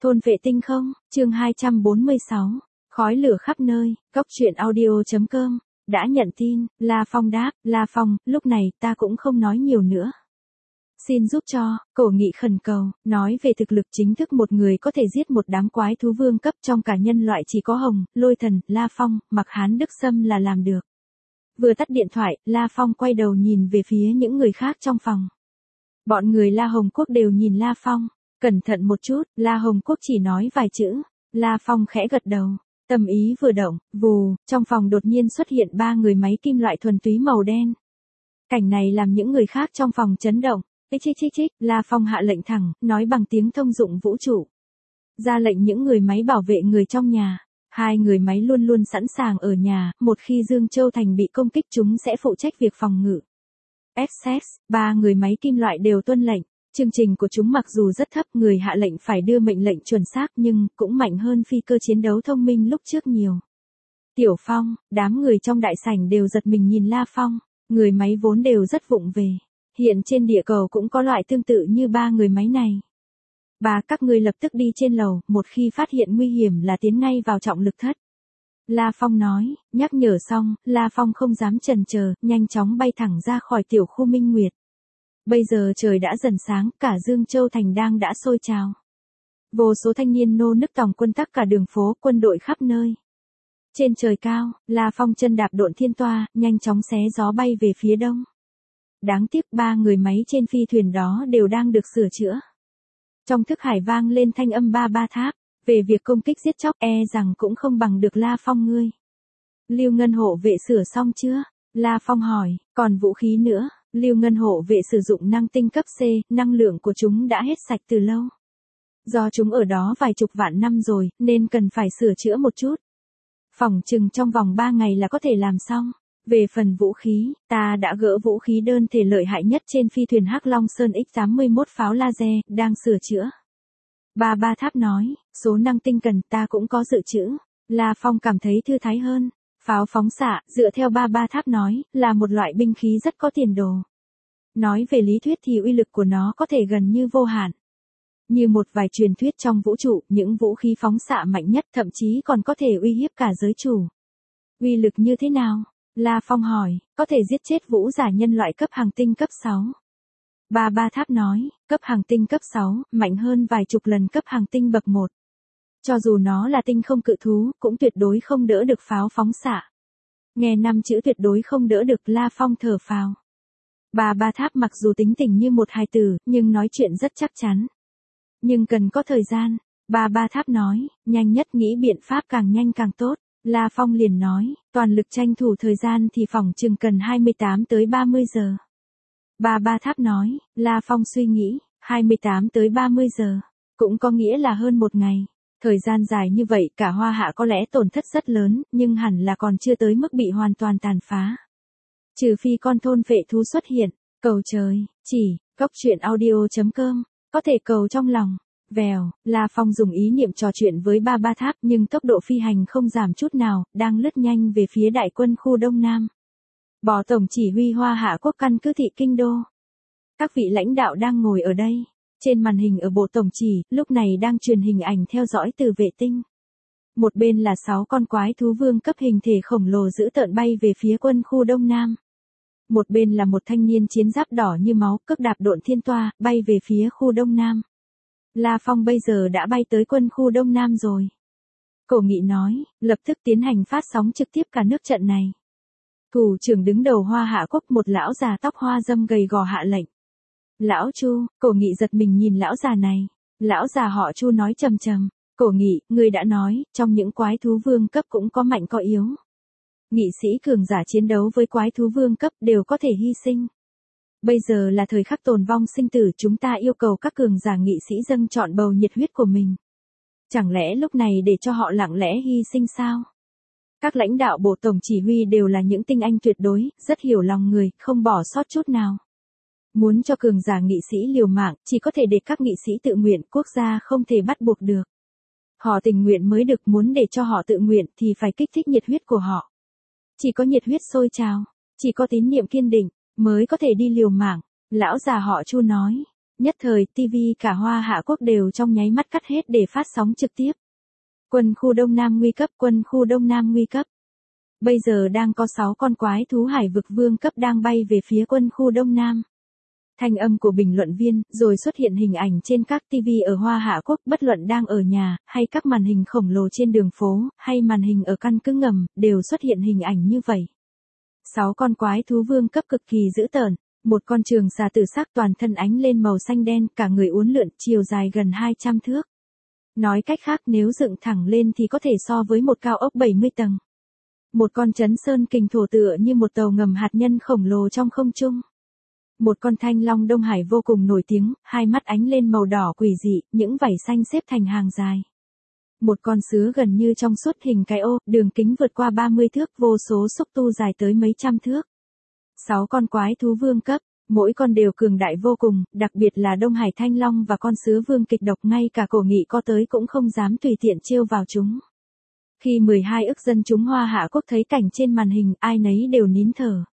Thôn vệ tinh không, chương 246, khói lửa khắp nơi, góc truyện audio.com, đã nhận tin, La Phong đáp, La Phong, lúc này ta cũng không nói nhiều nữa. Xin giúp cho, Cổ Nghị khẩn cầu, nói về thực lực chính thức một người có thể giết một đám quái thú vương cấp trong cả nhân loại chỉ có Hồng, Lôi Thần, La Phong, Mặc Hán Đức Sâm là làm được. Vừa tắt điện thoại, La Phong quay đầu nhìn về phía những người khác trong phòng. Bọn người La Hồng Quốc đều nhìn La Phong. Cẩn thận một chút, La Hồng Quốc chỉ nói vài chữ. La Phong khẽ gật đầu. Tâm ý vừa động, vù, trong phòng đột nhiên xuất hiện 3 người máy kim loại thuần túy màu đen. Cảnh này làm những người khác trong phòng chấn động. Chích, La Phong hạ lệnh thẳng, nói bằng tiếng thông dụng vũ trụ. Ra lệnh những người máy bảo vệ người trong nhà. 2 người máy luôn luôn sẵn sàng ở nhà, một khi Dương Châu Thành bị công kích chúng sẽ phụ trách việc phòng ngự. SS, 3 người máy kim loại đều tuân lệnh. Chương trình của chúng mặc dù rất thấp, người hạ lệnh phải đưa mệnh lệnh chuẩn xác nhưng cũng mạnh hơn phi cơ chiến đấu thông minh lúc trước nhiều. Tiểu Phong, đám người trong đại sảnh đều giật mình nhìn La Phong, người máy vốn đều rất vụng về. Hiện trên địa cầu cũng có loại tương tự như 3 người máy này. Các ngươi lập tức đi trên lầu, một khi phát hiện nguy hiểm là tiến ngay vào trọng lực thất. La Phong nói, nhắc nhở xong, La Phong không dám chần chờ, nhanh chóng bay thẳng ra khỏi tiểu khu Minh Nguyệt. Bây giờ trời đã dần sáng, cả Dương Châu Thành đã sôi trào. Vô số thanh niên nô nức tòng quân tắc cả đường phố, quân đội khắp nơi. Trên trời cao, La Phong chân đạp độn thiên toa, nhanh chóng xé gió bay về phía đông. Đáng tiếc 3 người máy trên phi thuyền đó đều đang được sửa chữa. Trong thức hải vang lên thanh âm ba tháp, về việc công kích giết chóc rằng cũng không bằng được La Phong ngươi. Lưu Ngân hộ vệ sửa xong chưa? La Phong hỏi, còn vũ khí nữa? Lưu Ngân hộ vệ sử dụng năng tinh cấp C, năng lượng của chúng đã hết sạch từ lâu. Do chúng ở đó vài chục vạn năm rồi, nên cần phải sửa chữa một chút. Phỏng chừng trong vòng 3 ngày là có thể làm xong. Về phần vũ khí, ta đã gỡ vũ khí đơn thể lợi hại nhất trên phi thuyền Hắc Long Sơn X-81 pháo laser, đang sửa chữa. Ba tháp nói, số năng tinh cần ta cũng có dự trữ. La Phong cảm thấy thư thái hơn. Pháo phóng xạ, dựa theo ba tháp nói, là một loại binh khí rất có tiền đồ. Nói về lý thuyết thì uy lực của nó có thể gần như vô hạn. Như một vài truyền thuyết trong vũ trụ, những vũ khí phóng xạ mạnh nhất thậm chí còn có thể uy hiếp cả giới chủ. Uy lực như thế nào? La Phong hỏi, có thể giết chết vũ giả nhân loại cấp hàng tinh cấp 6. Ba tháp nói, cấp hàng tinh cấp 6, mạnh hơn vài chục lần cấp hàng tinh bậc 1. Cho dù nó là tinh không cự thú, cũng tuyệt đối không đỡ được pháo phóng xạ. Nghe 5 chữ tuyệt đối không đỡ được, La Phong thở phào. Ba tháp mặc dù tính tình như một hài tử, nhưng nói chuyện rất chắc chắn. Nhưng cần có thời gian. Ba tháp nói, nhanh nhất nghĩ biện pháp càng nhanh càng tốt. La Phong liền nói, toàn lực tranh thủ thời gian thì phỏng chừng cần 28 tới 30 giờ. Ba tháp nói, La Phong suy nghĩ, 28 tới 30 giờ, cũng có nghĩa là hơn một ngày. Thời gian dài như vậy cả Hoa Hạ có lẽ tổn thất rất lớn, nhưng hẳn là còn chưa tới mức bị hoàn toàn tàn phá. Trừ phi con thôn vệ thú xuất hiện, cầu trời, chỉ, góc truyện audio.com, có thể cầu trong lòng. Vèo, La Phong dùng ý niệm trò chuyện với ba tháp nhưng tốc độ phi hành không giảm chút nào, đang lướt nhanh về phía đại quân khu Đông Nam. Bò tổng chỉ huy Hoa Hạ Quốc căn cứ thị Kinh Đô. Các vị lãnh đạo đang ngồi ở đây. Trên màn hình ở bộ tổng chỉ, lúc này đang truyền hình ảnh theo dõi từ vệ tinh. Một bên là 6 con quái thú vương cấp hình thể khổng lồ dữ tợn bay về phía quân khu Đông Nam. Một bên là một thanh niên chiến giáp đỏ như máu, cước đạp độn thiên toa, bay về phía khu Đông Nam. La Phong bây giờ đã bay tới quân khu Đông Nam rồi. Cổ Nghị nói, lập tức tiến hành phát sóng trực tiếp cả nước trận này. Thủ trưởng đứng đầu Hoa Hạ Quốc, một lão già tóc hoa râm gầy gò hạ lệnh. Lão Chu, Cổ Nghị giật mình nhìn lão già này. Lão già họ Chu nói trầm trầm, Cổ Nghị, ngươi đã nói, trong những quái thú vương cấp cũng có mạnh có yếu. Nghị sĩ cường giả chiến đấu với quái thú vương cấp đều có thể hy sinh. Bây giờ là thời khắc tồn vong sinh tử, chúng ta yêu cầu các cường giả nghị sĩ dâng trọn bầu nhiệt huyết của mình. Chẳng lẽ lúc này để cho họ lặng lẽ hy sinh sao? Các lãnh đạo bộ tổng chỉ huy đều là những tinh anh tuyệt đối, rất hiểu lòng người, không bỏ sót chút nào. Muốn cho cường giả nghị sĩ liều mạng, chỉ có thể để các nghị sĩ tự nguyện, quốc gia không thể bắt buộc được. Họ tình nguyện mới được, muốn để cho họ tự nguyện thì phải kích thích nhiệt huyết của họ. Chỉ có nhiệt huyết sôi trào, chỉ có tín niệm kiên định, mới có thể đi liều mạng. Lão già họ Chu nói, Nhất thời, TV cả Hoa Hạ Quốc đều trong nháy mắt cắt hết để phát sóng trực tiếp. Quân khu Đông Nam nguy cấp, quân khu Đông Nam nguy cấp. Bây giờ đang có 6 con quái thú hải vực vương cấp đang bay về phía quân khu Đông Nam. Thanh âm của bình luận viên, rồi xuất hiện hình ảnh trên các TV ở Hoa Hạ Quốc, bất luận đang ở nhà, hay các màn hình khổng lồ trên đường phố, hay màn hình ở căn cứ ngầm, đều xuất hiện hình ảnh như vậy. 6 con quái thú vương cấp cực kỳ dữ tợn, một con trường xà tử sắc toàn thân ánh lên màu xanh đen, cả người uốn lượn, chiều dài gần 200 thước. Nói cách khác nếu dựng thẳng lên thì có thể so với một cao ốc 70 tầng. Một con chấn sơn kình thổ tựa như một tàu ngầm hạt nhân khổng lồ trong không trung. Một con thanh long Đông Hải vô cùng nổi tiếng, hai mắt ánh lên màu đỏ quỷ dị, những vảy xanh xếp thành hàng dài. Một con sứa gần như trong suốt hình cái ô, đường kính vượt qua 30 thước, vô số xúc tu dài tới mấy trăm thước. 6 con quái thú vương cấp, mỗi con đều cường đại vô cùng, đặc biệt là Đông Hải thanh long và con sứa vương kịch độc, ngay cả Cổ Nghị có tới cũng không dám tùy tiện trêu vào chúng. Khi 12 ức dân chúng Hoa Hạ Quốc thấy cảnh trên màn hình, ai nấy đều nín thở.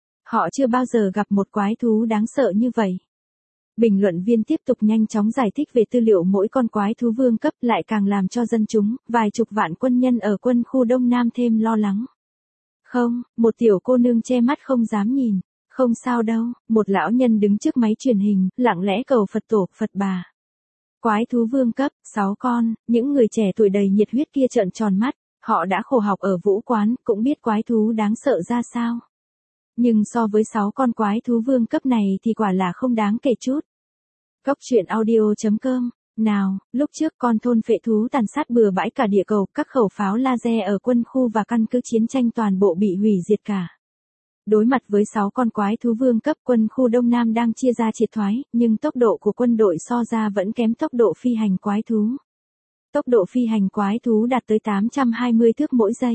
Họ chưa bao giờ gặp một quái thú đáng sợ như vậy. Bình luận viên tiếp tục nhanh chóng giải thích về tư liệu mỗi con quái thú vương cấp, lại càng làm cho dân chúng, vài chục vạn quân nhân ở quân khu Đông Nam thêm lo lắng. Không, một tiểu cô nương che mắt không dám nhìn. Không sao đâu, một lão nhân đứng trước máy truyền hình, lặng lẽ cầu Phật tổ, Phật bà. Quái thú vương cấp, 6 con, những người trẻ tuổi đầy nhiệt huyết kia trợn tròn mắt, họ đã khổ học ở vũ quán, cũng biết quái thú đáng sợ ra sao. Nhưng so với 6 con quái thú vương cấp này thì quả là không đáng kể chút. Cốc truyện audio.com. Nào, lúc trước con thôn phệ thú tàn sát bừa bãi cả địa cầu, các khẩu pháo laser ở quân khu và căn cứ chiến tranh toàn bộ bị hủy diệt cả. Đối mặt với 6 con quái thú vương cấp, quân khu Đông Nam đang chia ra triệt thoái, nhưng tốc độ của quân đội so ra vẫn kém tốc độ phi hành quái thú. Tốc độ phi hành quái thú đạt tới 820 thước mỗi giây.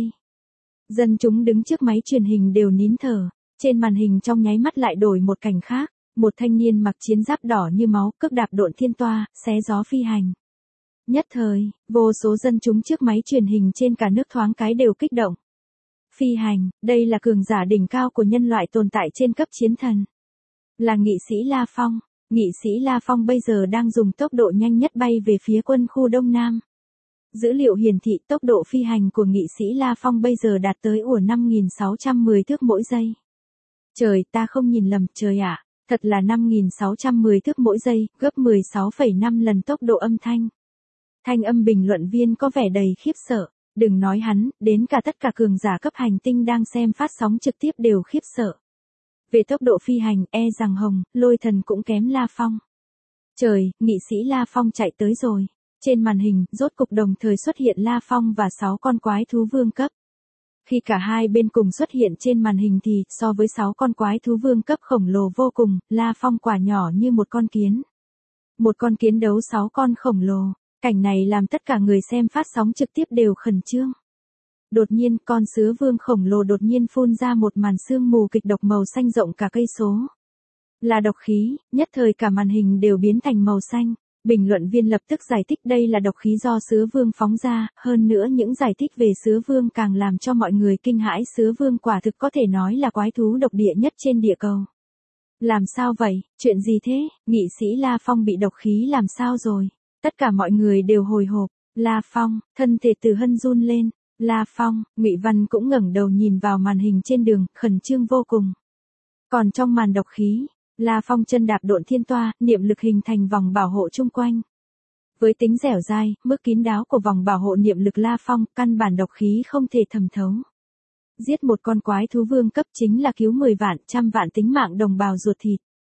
Dân chúng đứng trước máy truyền hình đều nín thở, trên màn hình trong nháy mắt lại đổi một cảnh khác, một thanh niên mặc chiến giáp đỏ như máu, cước đạp độn thiên toa, xé gió phi hành. Nhất thời, vô số dân chúng trước máy truyền hình trên cả nước thoáng cái đều kích động. Phi hành, đây là cường giả đỉnh cao của nhân loại tồn tại trên cấp chiến thần. Là nghị sĩ La Phong. Nghị sĩ La Phong bây giờ đang dùng tốc độ nhanh nhất bay về phía quân khu Đông Nam. Dữ liệu hiển thị tốc độ phi hành của nghị sĩ La Phong bây giờ đạt tới 5.610 thước mỗi giây. Trời, ta không nhìn lầm, trời ạ, thật là 5.610 thước mỗi giây, gấp 16,5 lần tốc độ âm thanh. Thanh âm bình luận viên có vẻ đầy khiếp sợ. Đừng nói hắn, đến cả tất cả cường giả cấp hành tinh đang xem phát sóng trực tiếp đều khiếp sợ. Về tốc độ phi hành, e rằng Hồng, Lôi Thần cũng kém La Phong. Trời, nghị sĩ La Phong chạy tới rồi. Trên màn hình, rốt cục đồng thời xuất hiện La Phong và 6 con quái thú vương cấp. Khi cả hai bên cùng xuất hiện trên màn hình thì, so với 6 con quái thú vương cấp khổng lồ vô cùng, La Phong quả nhỏ như một con kiến. Một con kiến đấu 6 con khổng lồ. Cảnh này làm tất cả người xem phát sóng trực tiếp đều khẩn trương. Đột nhiên, con sứa vương khổng lồ đột nhiên phun ra một màn sương mù kịch độc màu xanh rộng cả cây số. Là độc khí, nhất thời cả màn hình đều biến thành màu xanh. Bình luận viên lập tức giải thích đây là độc khí do sứa vương phóng ra, hơn nữa những giải thích về sứa vương càng làm cho mọi người kinh hãi. Sứa vương quả thực có thể nói là quái thú độc địa nhất trên địa cầu. Làm sao vậy, chuyện gì thế, nghị sĩ La Phong bị độc khí làm sao rồi? Tất cả mọi người đều hồi hộp. La Phong, thân thể Từ Hân run lên. La Phong, Ngụy Văn cũng ngẩng đầu nhìn vào màn hình trên đường, khẩn trương vô cùng. Còn trong màn độc khí, La Phong chân đạp độn thiên toa, niệm lực hình thành vòng bảo hộ chung quanh. Với tính dẻo dai, mức kín đáo của vòng bảo hộ niệm lực La Phong, căn bản độc khí không thể thẩm thấu. Giết một con quái thú vương cấp chính là cứu 10 vạn, trăm vạn tính mạng đồng bào ruột thịt.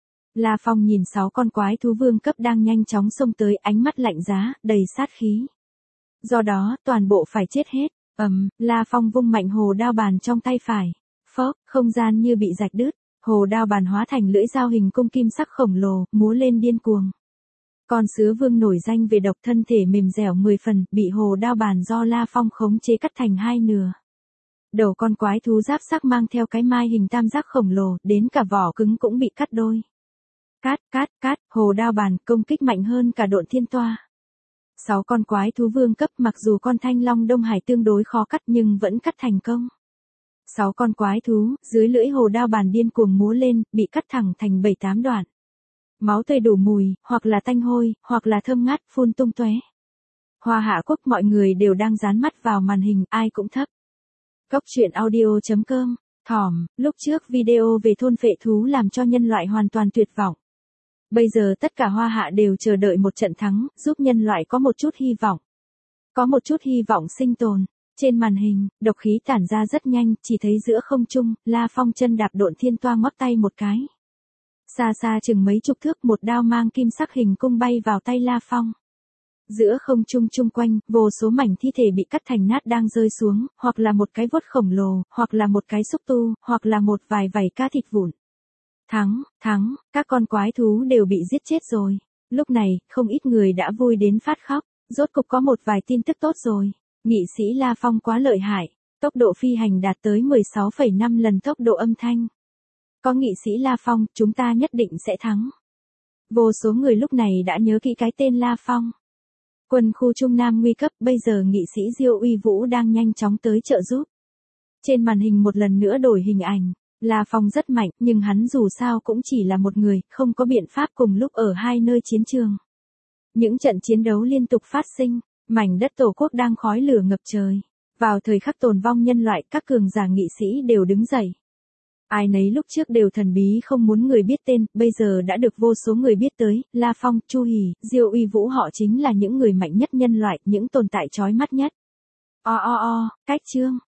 La Phong nhìn 6 con quái thú vương cấp đang nhanh chóng xông tới, ánh mắt lạnh giá, đầy sát khí. Do đó, toàn bộ phải chết hết. La Phong vung mạnh hồ đao bàn trong tay phải. Phốc, không gian như bị rạch đứt. Hồ đao bàn hóa thành lưỡi dao hình cung kim sắc khổng lồ, múa lên điên cuồng. Con sứa vương nổi danh về độc, thân thể mềm dẻo 10 phần, bị hồ đao bàn do La Phong khống chế cắt thành hai nửa. Đầu con quái thú giáp sắc mang theo cái mai hình tam giác khổng lồ, đến cả vỏ cứng cũng bị cắt đôi. Cát, hồ đao bàn công kích mạnh hơn cả độn thiên toa. 6 con quái thú vương cấp, mặc dù con thanh long Đông Hải tương đối khó cắt nhưng vẫn cắt thành công. 6 con quái thú, dưới lưỡi hồ đao bàn điên cuồng múa lên, bị cắt thẳng thành 7-8 đoạn. Máu tươi đủ mùi, hoặc là tanh hôi, hoặc là thơm ngát, phun tung tóe. Hoa Hạ Quốc mọi người đều đang dán mắt vào màn hình, ai cũng thấp. Góc truyện audio.com, thỏm, lúc trước video về thôn phệ thú làm cho nhân loại hoàn toàn tuyệt vọng. Bây giờ tất cả Hoa Hạ đều chờ đợi một trận thắng, giúp nhân loại có một chút hy vọng. Có một chút hy vọng sinh tồn. Trên màn hình, độc khí tản ra rất nhanh, chỉ thấy giữa không trung, La Phong chân đạp độn thiên toa ngoắc tay một cái. Xa xa chừng mấy chục thước một đao mang kim sắc hình cung bay vào tay La Phong. Giữa không trung chung quanh, vô số mảnh thi thể bị cắt thành nát đang rơi xuống, hoặc là một cái vuốt khổng lồ, hoặc là một cái xúc tu, hoặc là một vài vảy cá thịt vụn. Thắng, các con quái thú đều bị giết chết rồi. Lúc này, không ít người đã vui đến phát khóc, rốt cục có một vài tin tức tốt rồi. Nghị sĩ La Phong quá lợi hại, tốc độ phi hành đạt tới 16,5 lần tốc độ âm thanh. Có nghị sĩ La Phong, chúng ta nhất định sẽ thắng. Vô số người lúc này đã nhớ kỹ cái tên La Phong. Quân khu Trung Nam nguy cấp, bây giờ nghị sĩ Diêu Uy Vũ đang nhanh chóng tới trợ giúp. Trên màn hình một lần nữa đổi hình ảnh, La Phong rất mạnh, nhưng hắn dù sao cũng chỉ là một người, không có biện pháp cùng lúc ở hai nơi chiến trường. Những trận chiến đấu liên tục phát sinh, mảnh đất Tổ quốc đang khói lửa ngập trời. Vào thời khắc tồn vong nhân loại, các cường giả nghị sĩ đều đứng dậy. Ai nấy lúc trước đều thần bí không muốn người biết tên, bây giờ đã được vô số người biết tới, La Phong, Chu Hỉ, Diêu Uy Vũ họ chính là những người mạnh nhất nhân loại, những tồn tại chói mắt nhất. Cách chương